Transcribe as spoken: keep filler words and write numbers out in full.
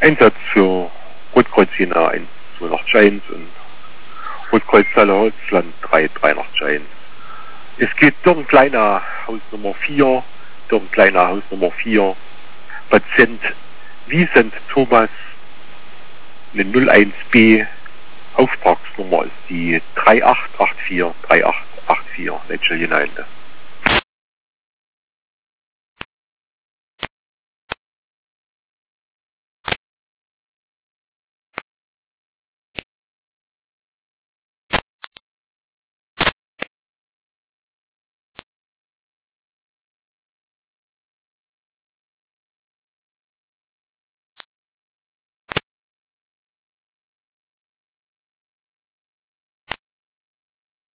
Einsatz für Rotkreuz Jena eins zwei acht eins und Rotkreuz Saale Holzland drei drei acht eins. Es geht durch ein kleiner Haus Nummer vier, durch ein kleiner Haus Nummer vier, Patient Wiesent Thomas, eine null eins B, Auftragsnummer ist die drei acht acht vier, drei acht acht vier, Netschel Jena Ende.